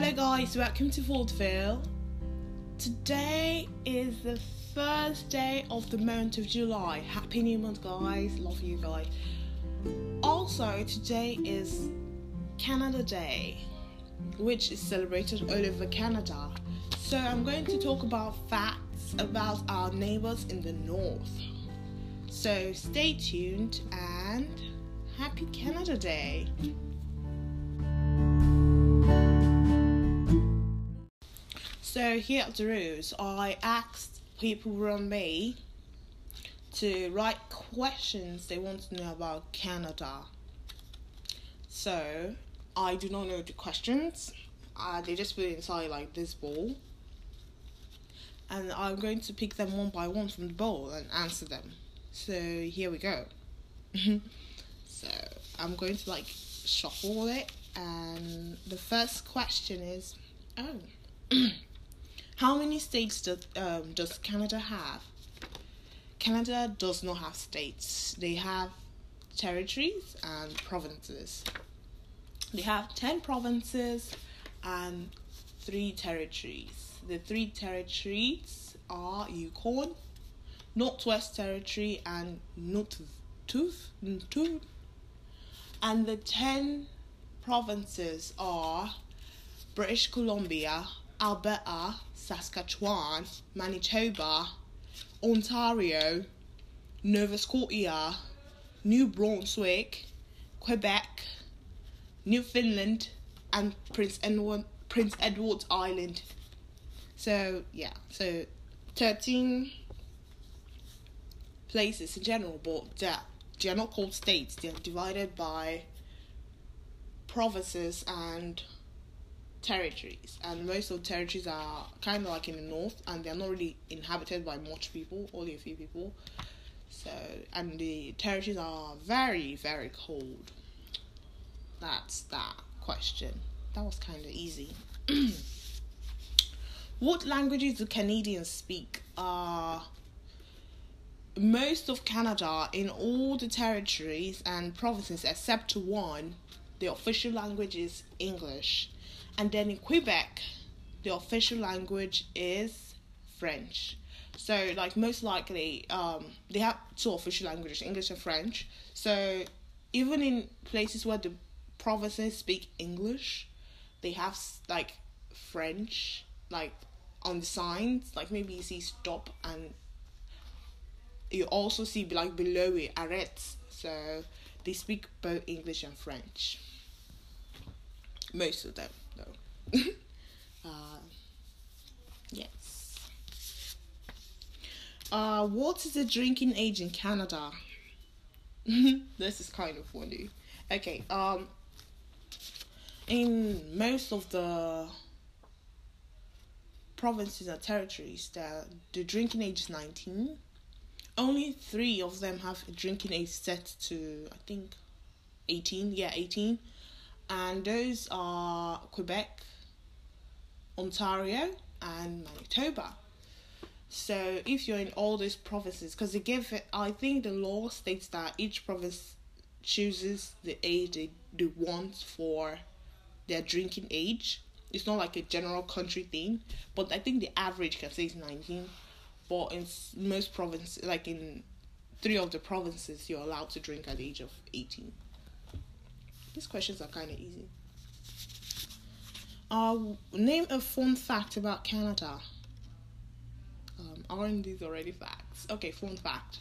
Hello guys, welcome to Vaudeville. Today is the first day of the month of July. Happy New Month guys, love you guys. Also, today is Canada Day, which is celebrated all over Canada. So I'm going to talk about facts about our neighbors in the north. So stay tuned and happy Canada Day. So here are the rules. I asked people around me to write questions they want to know about Canada. So I do not know the questions. They just put it inside like this bowl. And I'm going to pick them one by one from the bowl and answer them. So here we go. So I'm going to shuffle it. And the first question is, how many states does Canada have? Canada does not have states. They have territories and provinces. They have 10 provinces and 3 territories. The 3 territories are Yukon, Northwest Territory, and Nunavut. And the 10 provinces are British Columbia, Alberta, Saskatchewan, Manitoba, Ontario, Nova Scotia, New Brunswick, Quebec, Newfoundland, and Prince Edward Island. So 13 places in general, but they are not called states. They are divided by provinces and territories, and most of the territories are kind of like in the north, and they're not really inhabited by much people, only a few people. So, and the territories are very, very cold. That's that question. That was kind of easy. What languages do Canadians speak? Most of Canada, in all the territories and provinces except one, the official language is English. And then in Quebec, the official language is French. So, most likely, they have 2 official languages, English and French. So, even in places where the provinces speak English, they have, French, on the signs. Maybe you see stop, and you also see, below it, arrête. So, they speak both English and French. Most of them, though. Yes. What is the drinking age in Canada? This is kind of funny. Okay. In most of the provinces and territories, the drinking age is 19. Only 3 of them have a drinking age set to, I think, 18. Yeah, 18. And those are Quebec, Ontario, and Manitoba. So if you're in all those provinces, because I think the law states that each province chooses the age they want for their drinking age. It's not like a general country thing, but I think the average can say it's 19. But in most provinces, in 3 of the provinces, you're allowed to drink at the age of 18. These questions are kind of easy. Name a fun fact about Canada. Aren't these already facts? Okay, fun fact.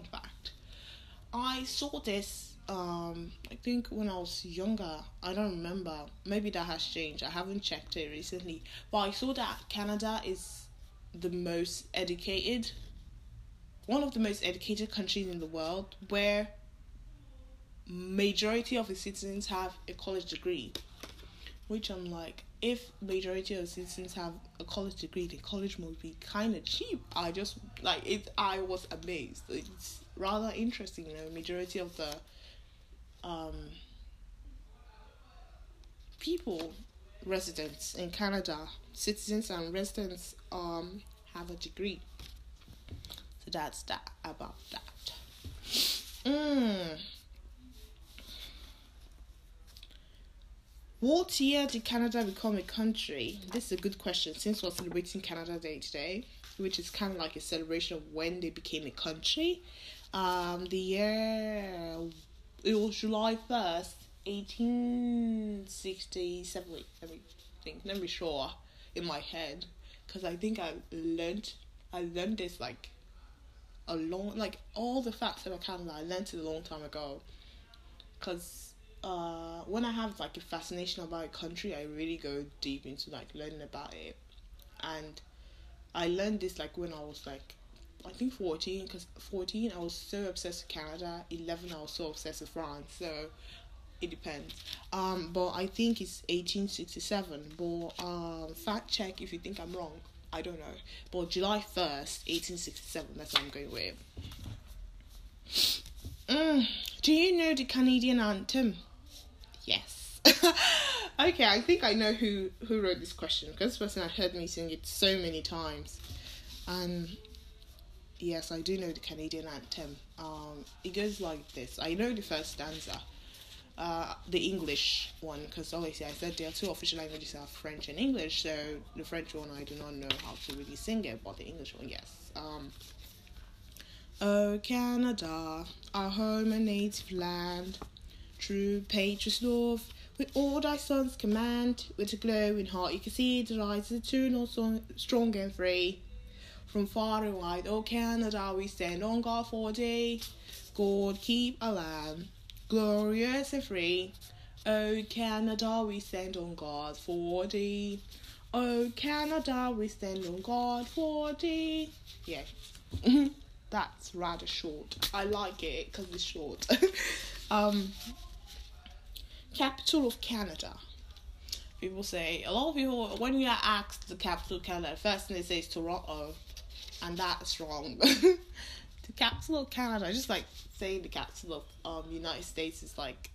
I saw this, I think when I was younger. I don't remember. Maybe that has changed. I haven't checked it recently. But I saw that Canada is the most educated, one of the most educated countries in the world, where majority of its citizens have a college degree, which I'm like, if majority of citizens have a college degree, the college must be kind of cheap. I was amazed. It's rather interesting, majority of the residents in Canada, citizens and residents, have a degree. So that's that about that. What year did Canada become a country? This is a good question since we're celebrating Canada Day today, which is kind of like a celebration of when they became a country. The year, it was July 1st, 1867. Wait, let me sure in my head, because I think I learned this like all the facts about Canada, I learned it a long time ago. Because when I have like a fascination about a country, I really go deep into like learning about it. And I learned this like when I was like, I think 14, because 14 I was so obsessed with Canada, 11 I was so obsessed with France, so it depends. But I think it's 1867, but fact check if you think I'm wrong, I don't know. But July 1st, 1867, that's what I'm going with. Do you know the Canadian anthem? Yes. Okay, I think I know who wrote this question, because this person had heard me sing it so many times. And yes, I do know the Canadian anthem. It goes like this. I know the first stanza, the English one, because obviously I said there are two official languages, are French and English. So the French one I do not know how to really sing it, but the English one, yes. Oh Canada, our home and native land, true patriot love, with all thy sons command, with a glowing heart you can see the rise of eternal strong and free. From far and wide, oh Canada, we stand on guard for thee. God keep our land, glorious and free. Oh Canada, we stand on guard for thee. Oh Canada, we stand on guard for thee. Yeah. That's rather short. I like it because it's short. Capital of Canada. People say, a lot of people, when you are asked the capital of Canada, the first thing they say is Toronto. And that's wrong. The capital of Canada, just like saying the capital of United States is like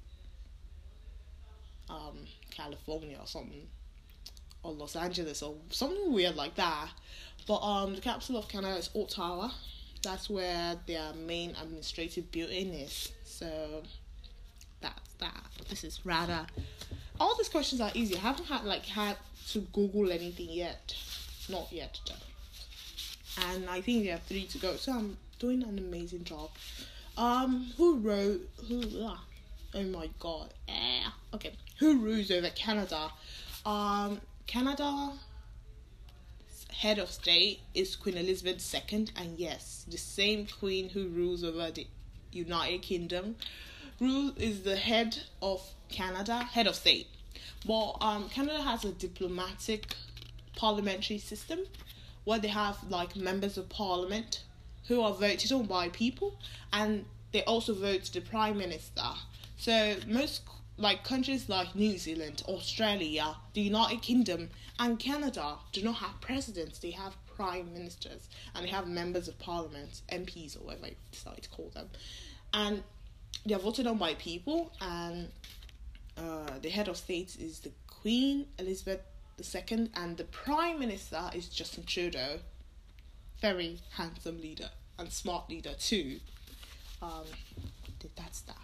California or something. Or Los Angeles or something weird like that. But the capital of Canada is Ottawa. That's where their main administrative building is. So that's that. This is rather. All these questions are easy. I haven't had to Google anything yet. Not yet though. And I think there are 3 to go. So I'm doing an amazing job. Oh my god. Okay. Who rules over Canada? Canada head of state is Queen Elizabeth II, and yes, the same queen who rules over the United Kingdom is the head of Canada, head of state. But Canada has a diplomatic parliamentary system where they have like members of parliament who are voted on by people, and they also vote the prime minister. So most like countries like New Zealand, Australia, the United Kingdom, and Canada do not have presidents. They have prime ministers, and they have members of parliament, MPs or whatever I decide to call them, and they are voted on by people. And the head of state is the Queen Elizabeth II, and the prime minister is Justin Trudeau. Very handsome leader and smart leader too. That's that.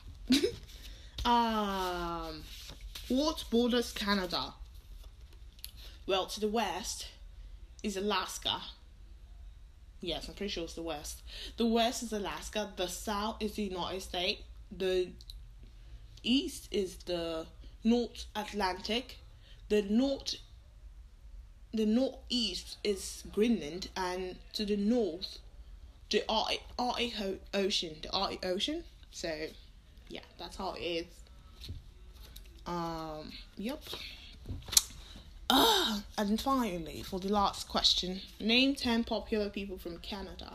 What borders Canada? Well, to the west is Alaska. Yes, I'm pretty sure it's the west. The west is Alaska. The south is the United States. The east is the North Atlantic. The northeast is Greenland, and to the north, the Arctic Ocean. So, yeah, that's how it is. Yep. And finally, for the last question, name 10 popular people from Canada.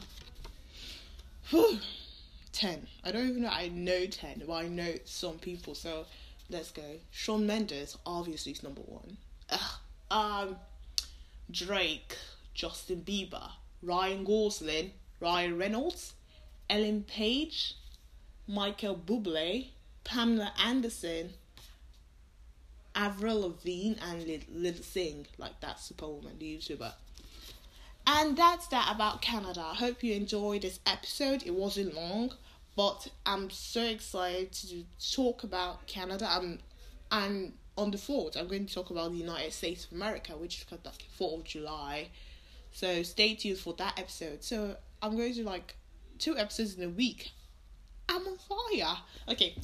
10. I don't even know. I know 10, but I know some people. So let's go. Shawn Mendes, obviously, is number 1. Drake, Justin Bieber, Ryan Gosling, Ryan Reynolds, Ellen Page, Michael Bublé, Pamela Anderson, Avril Lavigne, and Lil Singh, like that Superwoman, the YouTuber. And that's that about Canada. I hope you enjoyed this episode. It wasn't long, but I'm so excited to talk about Canada. And on the 4th, I'm going to talk about the United States of America, which is like 4th of July. So stay tuned for that episode. So I'm going to 2 episodes in a week. I'm on fire. Okay,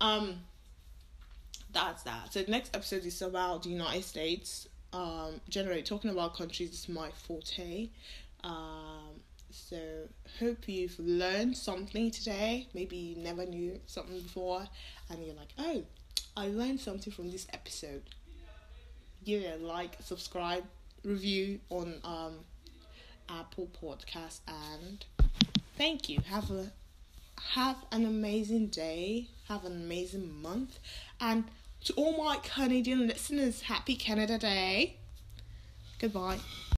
that's that. So the next episode is about the United States. Generally talking about countries is my forte. So hope you've learned something today. Maybe you never knew something before, and you're like, oh, I learned something from this episode. Give it a like, subscribe, review on Apple Podcast, and thank you. Have an amazing day. Have an amazing month, and to all my Canadian listeners, happy Canada Day. Goodbye.